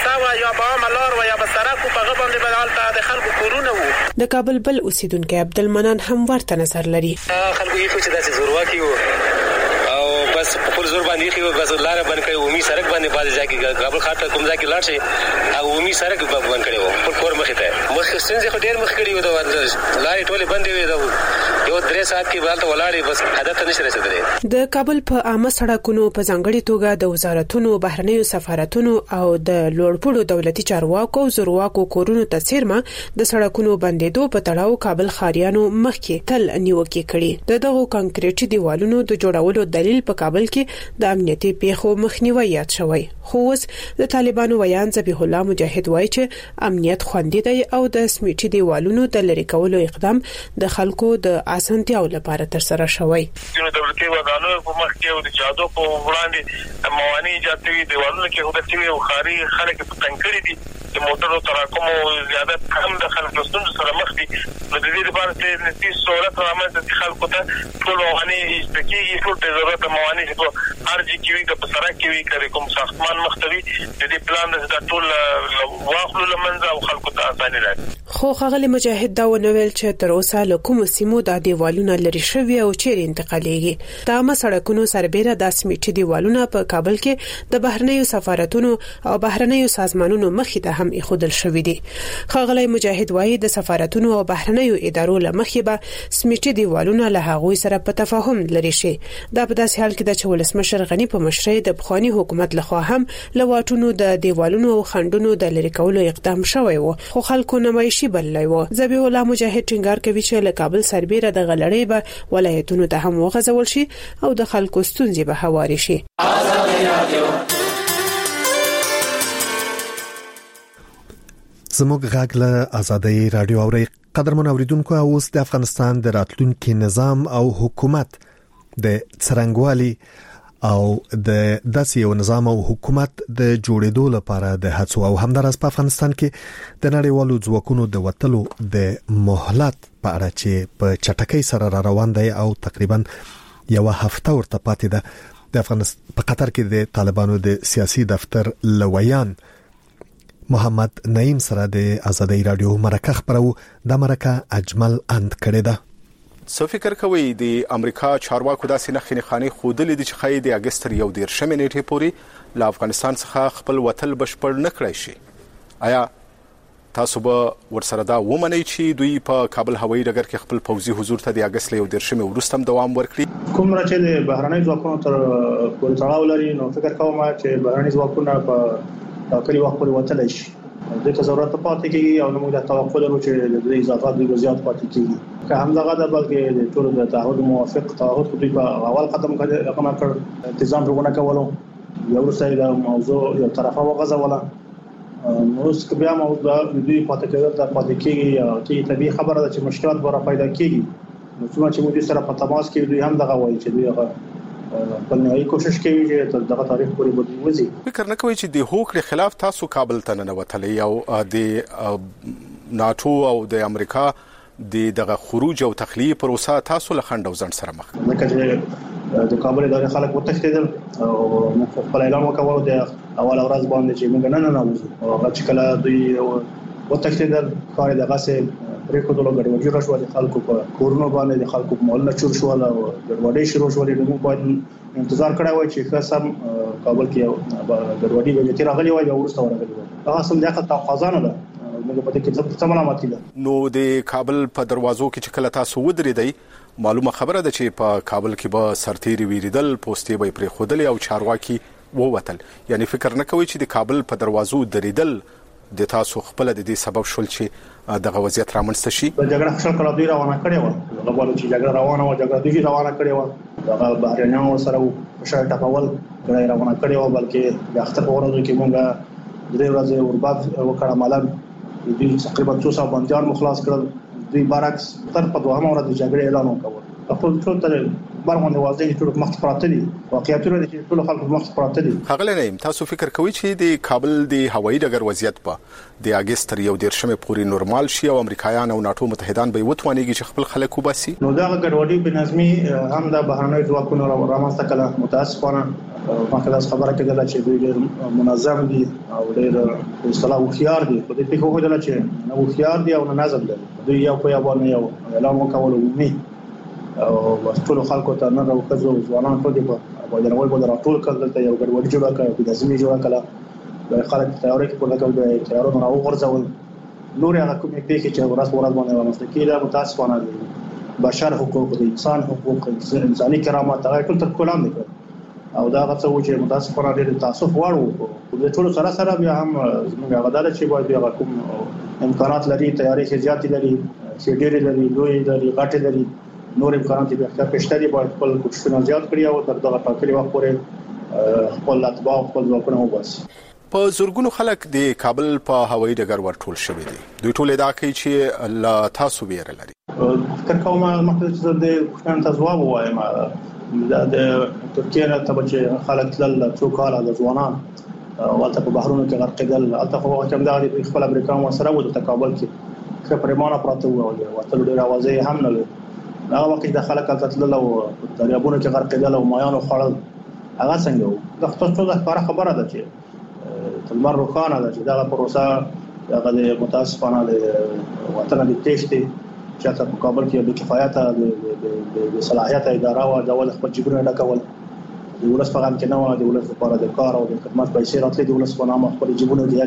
صحرا و یا په عامه لار و یا په سړک په هغه باندې به هلته د خلکو کورونه وو. د کابل بل اوسیدونکو عبدالمنان هم ورته نظر لري. خلکو یې چې داسې زورواکي وو او بس په خپل زور باندې خو بس لار باندې کوي عمومي سړک باندې باندې ځکه کابل خاطر کوم ځکه لاړ شي او عمومي سړک باندې کړي وو په کور مخې ته مخ ستنځ خو ډیر مخ کړي وو دا لارې ټولې بندې وې دا یو 3 ساعت کې بالته ولاړې بس هدف نشي رسیدلې. د کابل په عامه سړکونو په ځانګړي توګه د وزارتونو بهرنیو سفارتونو او د لوړپوړو دولتي چارواکو زورواکو کورونو ته سیرمه د سړکونو بندېدو په تړاو کابل خاریانو مخکې تل نیوکې کړي. دغه کانکریټي دیوالونو د جوړولو دلیل په کابل کې د امنیتي پیښو مخنیوي یاد شوی. خو اوس د طالبانو ویان ذبیح الله مجاهد وایي چې امنیت خوندي دی او د سمیټي دیوالونو د لری کولو اقدام د خلکو د اسانتیاو لپاره تر سره شوی. د دولتي ودانو په مخ کې او د جادو په وړاندې موانع ایجاد شوي دیوالونه کې هوډه شوي او خاري خلک په تنګړي دي د موټرو تراکم او زیادت کم د خلکو ستونزو سره مخ دي. نو د دې لپاره چې نتیجه سہولت رامنځته د خلکو ته ټول موانع ایجاد ټول د ضرورت موانع چې ارجی کوي د سړک کې وی کوي کوم ساختمان مختوي د دې پلان د ټول واخلو لمنځه او خلکو ته اسانه راځي. خو خغلی مجاهد دا ونویل چې تر اوسه له کوم سیمو د دیوالونو لري شوی او چیرې انتقالېږي. دا مسړکونو سربېره د سمیټي دیوالونو په کابل کې د بهرنیو سفارتونو او بهرنیو سازمانونو مخې ته هم ایښودل شوی دي. خغلی مجاهد وایي د سفارتونو او بهرنیو ادارو له مخې به سمیټي دیوالونو له هغوی سره په تفاهم لري شي. دا په داسې حال کې د ولسمشر غنی په مشرۍ د بخوانی حکومت لخوا هم لواټونو د دیوالونو او خندونو د لری کولو اقدام شوی و خو خلکو نمایشي بللی و. ذبیح الله مجاهد ټینګار کوي چې له کابل سربېره د غلړې به ولایتونو ته هم وغځول شي او د خلکو ستونزې به هواري شي. زموږ غږ له آزادۍ رادیو اوري. قدرمن اوریدونکو، اوس د افغانستان د راتلونکي نظام او حکومت د څرنګوالي او د داسې یو نظام او حکومت د جوړېدو لپاره د هڅو او همدارس په افغانستان کې د نړیوالو ځواکونو د وټلو د مهلت په اړه چې په چټکۍ سره را روان دی او تقریبا یو هفته ورته پاتې ده. د افغانستان په قطر کې د طالبانو د سیاسي دفتر لویان محمد نعیم سره د آزادۍ رادیو مرکه خبرو. د مرکه اجمل اند کړی ده. څه فکر کوي د امریکا چارواکو داسې نخښې خاني خودلې د چې د اگست 11 نیټې پورې له افغانستان څخه خپل وتل بشپړ نه کړی شي؟ آیا تاسو به ورسره دا ومنئ چې دوی په کابل هوایي ډګر کې خپل پوځي حضور ته د اگست 11 وروسته هم دوام ورکړي؟ کوم چې د بهرنۍ ځواکونو تر پورې تړاو لري، نو فکر کوم چې بهرنۍ ځواکونه په کلی وخت پورې وتلی شي. د ضرورت پاتې کیږي او موږ د توقع لرو چې د اضافات د زیات پاتې کیږي. که هم دغه د بلکې د ټول د تعهد موافق تعهد کوي په اول قدم کې رقم کړ تنظیم رغونه کولو یو څه د موضوع یو طرفه وغځوله. نو اوس بیا موضوع د دې پاتې کېدل د پاتې کیږي چې طبيعي خبره ده چې مشکلات به را پیدا کیږي. نو چې موږ سره په تماس کې دوی هم دغه وایي چې دوی په نهایي کوشش کوي چې تر دغه تاریخ پورې بدلون وځي. فکر نه کوي چې د هوکړې خلاف تاسو کابل ته نه وتلې او د ناتو او د امریکا دغه خروج او تخلیه پروسه تاسو له خنډ او ځند سره مخ ده. د کابل د خلک وتښتیدل او موږ خپل اعلان وکړو د اول ورځ باندې چې موږ نه نوځو او هغه چې کله دوی وتښتیدل کار دغه سه پریکو دلو ګډوډي راشو د خلکو په کورونو باندې د خلکو په محله چور شو او ګډوډي شروع شو. نو موږ انتظار کړی و چې خاصم کابل کې ګډوډي به چې راغلي وای او ورسته ورغلي وای. هغه سم ځکه تقاضا نه ده موږ په دې کې څه ملامت دي. نو د کابل په دروازو کې چې کله تاسو ودرېدئ معلومه خبره ده چې په کابل کې به سرتيري ویریدل، پوسټي به پرې خودل او چارواکي ووتل. یعنی فکر نه کوي چې د کابل په دروازو درېدل د تاسو خپل د دې سبب شول چې دغه وضعیت رامنځته شي؟ د جګړه خپل کړه دوی روانه کړې و. هغه وایي چې جګړه روانه و، جګړه دوی روانه کړې و. هغه بهرنیانو سره په شاته ټاول کړه روانه کړې و، بلکې د اختر په ورځو کې موږ درې ورځې ورباد وکړه مالن دوی تقریبا 200 بنديان مخلاص کړل. دوی برعکس تر په دوامه ورځ د جګړې اعلان وکړ. خپل ټول تر باندې واضح ټول مخ پراته دي واقعیتونه چې ټول خلک مخ پراته دي. خغل نه تاسو فکر کوئ چې د کابل د هوایي ډګر وضعیت په د اگست 1 پورې نورمال شي او امریکایان او ناتو متحدان به وتوانیږي چې خپل خلک وباسي؟ نو دا ګډوډي په نظمی هم د بهرنۍ ځواکونو رامنځته کړه. متاسفانه ماکه خبره کېدله چې دوی ډېر منظم دي او ډېر اصطلاح خيار دي. په دې پیښو کېدله چې نو خيار دي او نظم دي. دوی یو په یو باندې یو اعلان وکول ومي او ټول خلکو ته نه راوځو ځوانان په دې په وایي په راټول کړل ته یو ګډوډي جوړه کړه په لازمي جوړه کړه د خلک تیاری کې په لګول د تیارونو راو غرزول نور هغه کومې پیښې چې ورځ باندې ورسته کېده. متاسفانه دي بشر حقوق د انسان حقوق انساني کرامت هغه ټول تر کولام دي او دا غوښتل چې متاسفانه ډېر تاسف واړو د ټول سره بیا هم زموږ غدار چې باید بیا کوم امکانات لري تیاری کې زیات لري چې ډېر لري دوی لري غټ لري نور امکانات به اختیار پېشتري باید خپل کوښښونه زیات کړی او تر دغه ټاکلي وخت پورې خپل اتباع خپل ځواکونه وباسي. په زورګونو خلک د کابل په هوایي ډګر ورټول شوی دي. دوی ټول ادعا کوي چې لا تاسو ویره لري. فکر کوم مخکې د پښتون ته ځواب وایم دا د ترکیه ته چې خلک تل څو کاله د ځوانان والته په بحرونو کې غرقېدل الته خو کوم دا د خپل امریکا مو سره و د تکابل کې خو پرمانه پراته و او تل ډېر اوازې هم نه لري. هغه وخت د خلک تل او دریابونو کې غرقېدل او مایانو خړل هغه څنګه و د خپل څه ښکاره خبره ده چې تلمر روخانه ده چې دا پروسه هغه د متاسفانه د وطن د تېشتي چې تاسو په کابل کې د کفایت د صلاحیت اداره او د ول خپل جبرونه ډکول د ولس په غم کې نه و د ولس لپاره د کار او د خدمات پیسې راتلې د ولس په نامه خپل جبرونه دی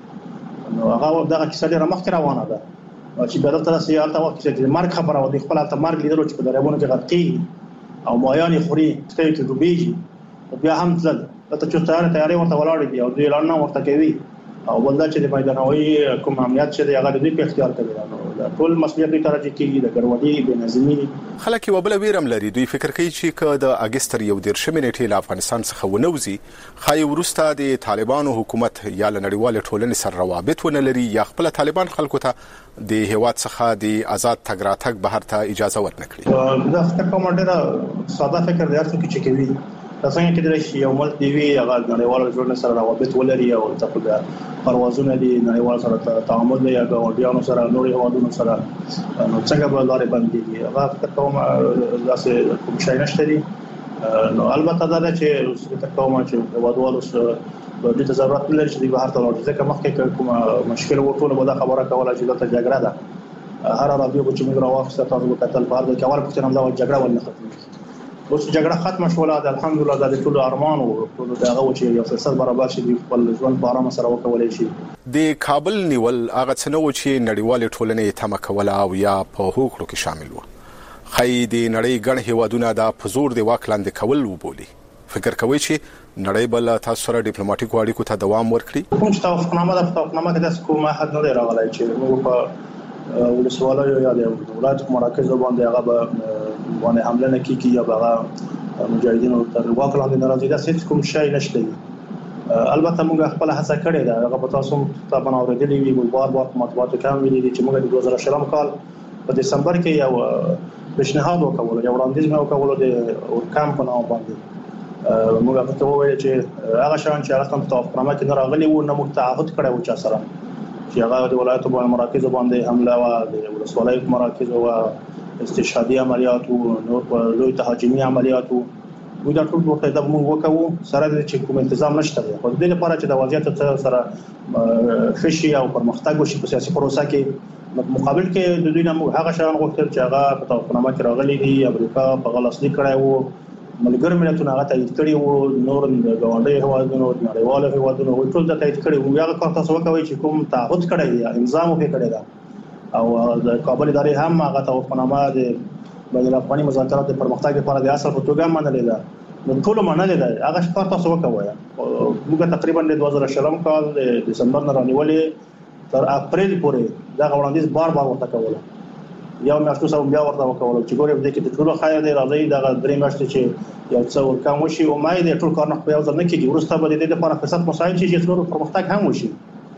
اچولې نو هغه دغه کیسه ډیره مخکې روانه ده چې په دغه تاسو یې البته وخت چې مرګ خبره و د خپل ته مرګ لیدلو چې په دریابونو کې غرقي او مایان خوري ستې ته ډوبېږي بیا هم ځل ته چې تیاری ورته ولاړ دي او دوی اعلان نه ورته کوي او بل دا چې د میدانوي کوم امنیت چې د هغه د اختیار کوي نو ټول مسؤلیت لري ترجیح کوي د ګډوډي د نظمی خلک یو بل ویرم لري. دوی فکر کوي چې که د اگست 1 نیټې له افغانستان څخه ونوځي خای ورسته د طالبانو حکومت یا نړیوال ټولنې سره روابط ونه لري یا خپل طالبان خلکو ته د هیواد څخه د آزاد تګ راتګ بهر ته اجازه ورنکړي. دا فکر کوم ډېر ساده فکر دی چې کوي تاسو کې د شي یو ملک دی هغه نړیوال ټولنې سره روابط ولري او تاسو پروازونه دي نړیوال سره تعامل یا ګاونډیانو سره نوري هوادونو سره نو څنګه به لارې باندې هغه فکر کوم داسې کوم شي نشته دي. نو البته دا چې فکر کوم چې هوادوالو سره د ضرورت لري چې بهر ته ورځي ځکه مخکې کوم مشکل وټول به دا خبره کوله چې دا جګړه ده هر رادیو چې موږ راوخته تاسو په کتل بار د کول پښتنه دا جګړه ول نه ختمه اوس جګړه ختمه شوله الحمدلله د ټولو ارمان او ټولو دغه چې یو فرصت برابر شي خپل ژوند په آرام سره وکولای شي. د کابل نیول هغه څه نو چې نړیوال ټولنې تمه کوله او یا په هوکړو کې شامل و. خای د نړۍ ګڼ هیوادونه د پزور د واک لاندې کول وبولي. فکر کوي چې نړۍ بل تاسو سره ډیپلوماټیک اړیکو ته دوام ورکړي. کوم چې توافقنامه کې تاسو کومه حد نه راغلی چې موږ په ولسوالۍ یا د ولایت مراکز باندې هغه باندې حمله نه کیږي یا هغه مجاهدینو تر واک لاندې ناراضي ده هیڅ کوم شی نشته. البته موږ خپل هڅه کړې ده هغه په تاسو ته باندې ورېدلې وي بار مطبوعات کام ویلي چې موږ د 2020 کال په دسمبر کې یو پیشنهاد وکړو یو وړاندیز مې وکړو د اورکام په نوم باندې موږ ته وویل چې هغه شان چې هغه په توافقنامه کې راغلي وو نو متعهد کړی و چې سره چې هغه د ولایتو باندې مراکز باندې حمله او د ولسوالۍ مراکز او استشهادي عملیات او نور لوی تهاجمي عملیات وو دا ټول ورته د موږ وکړو سره د چې کوم تنظیم نشته خو د دې لپاره چې د وضعیت سره فشي او پرمختګ وشي په سیاسي پروسه کې مقابل کې د دوی نه هغه شان غوښتل چې هغه په توافقنامه کې راغلي دي امریکا په غلطي کړی وو ملګر ملتونه هغه تایید کړی وو نور د ګاونډي هوادونو نړیوال هوادونو ټول د تایید کړی وو هغه کار تاسو وکوي چې کوم تعهد کړی دی انضام وکړي کړی دا او د کابل ادارې هم هغه توافقنامه د بین الافغاني مذاکرات د پرمختګ لپاره د اصل په توګه منلې ده نو ټول منلې ده هغه کار تاسو وکوي موږ تقریبا د 2020 کال د دسمبر نه رانیولې تر اپریل پورې دا وړاندیز بار ورته کوله یو میاشتو سره بیا ورته وکول چې ګورې د کې ټول خیر دی راځي دا درې میاشتې چې یو څو ورکام وشي او مای د ټول کار نه په یو ځل نه کېږي ورسته به د دې لپاره فرصت مساعد شي چې څلور پرمختګ هم وشي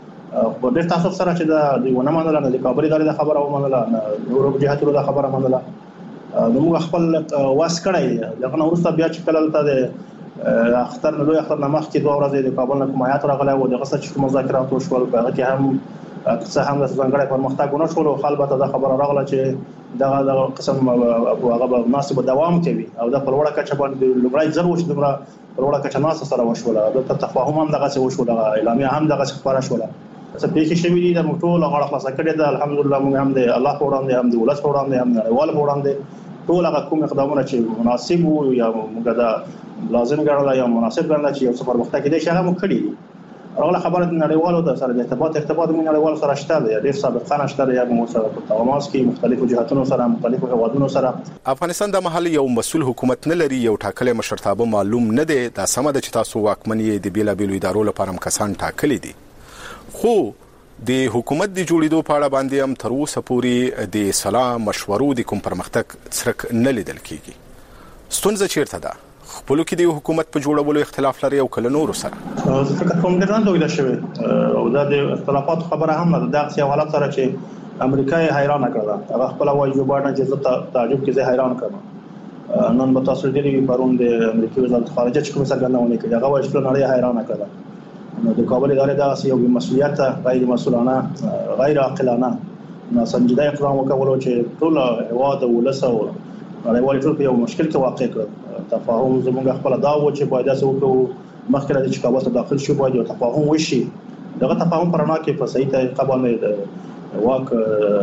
په ډېر تاسو سره چې دا د ونه منل نه د کابل ادارې د خبره ومنله نور جهاتونو د خبره منله موږ خپل واس کړی دغه ورسته بیا چې کله ته اختر نه دوی اختر نه مخکې 2 ورځې د کابل نه کوم آیات راغلی او دغه څه چې مذاکرات وشول هغه کې هم څه هم د ځانګړي پرمختګ ونه شول او خلک ته خبره راغله چې دغه قسم هغه مناسب دوام کوي او د پروړه کچه باندې لومړی ځل وشو دغه پروړه کچه ناس سره وشول د تفاهم هم دغه څه وشول اعلامیه هم دغه څه خبره شول څه پیښې شوې دي د ټول غړ خلاص کړي ده الحمدلله موږ هم د الله په وړاندې هم د ولس په وړاندې هم د نړیوال په وړاندې ټول هغه کوم اقدامونه چې مناسب وو یا موږ دا لازم ګڼل یا مناسب ګڼل چې یو څه پرمختګ کېدای شي هغه کړی اوله خبره د نړیوالو د سره د ارتباط موږ نړیوال سره شته دی ډېر سابقه نشته یا موږ سره په تماس کې مختلفو جهاتونو سره مختلفو هوادونو سره افغانستان د محلي یو مسول حکومت نه لري یو ټاکلې مشرتابه معلوم نه دی دا سم ده چې تاسو واکمنۍ د بیلابیلو ادارو لپاره کسان ټاکلي دي خو د حکومت د جوړېدو په اړه باندې هم تر اوسه پورې د سلام مشورو د کوم پرمختګ څرک نه لیدل کیږي ستونزه چیرته ده خپل کې د حکومت په جوړولو اختلاف لري او کله نور سره فکر کوم ډېر نه دوی شوی او دا د اختلافات خبره هم نه ده د حالت سره چې امریکا یې حیران کړه هغه خپل وایي جو بایدن چې تعجب کې زه حیران کړم نن به تاسو دې پرون د امریکای وزارت خارجه چې کوم څرګندونه کوي هغه وایي چې نړۍ حیران کړه نو د کابل ادارې دا یو مسؤلیت غیر مسؤلانه غیر عاقلانه ناسنجیده اقدام وکولو چې ټول هواد ولس او نړیوال ټول په یو مشکل کې واقع کړ تفاهم زموږ خپل دا و چې باید تاسو وکړو مخکې د کابل ته داخل شو باید تفاهم وشي دغه تفاهم پرنا کې په صحیح طریقه باندې د واک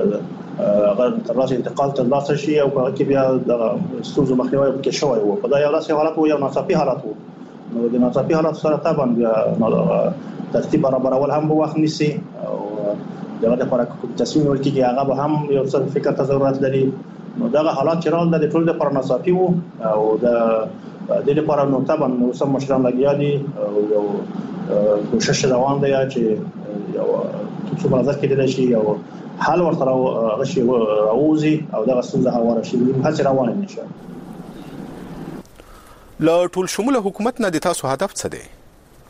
غیر ترلاسه انتقال ترلاسه شي او کې بیا د ستونزو مخنیوي کې شوی و په دا یو داسې حالت و یو ناڅاپي حالت و نو د ناڅاپي حالت سره طبعا بیا ترتیب برابرول هم وخت نیسي او دغه لپاره تصمیم ورکړي هغه به هم یو څه فکر ته ضرورت لري نو دغه حالات چې راغله د ټول د پر ناڅاپي وو او د لپاره نو طبعا نو سم مشران لګیا دي او یو کوشش روان دی چې یو څه مرزه کېدل شي یو حل ورته غشي راوځي او دغه څنګه هواره شي هڅه روانه نشي لا ټول شموله حکومت نه د تاسو هدف څه دی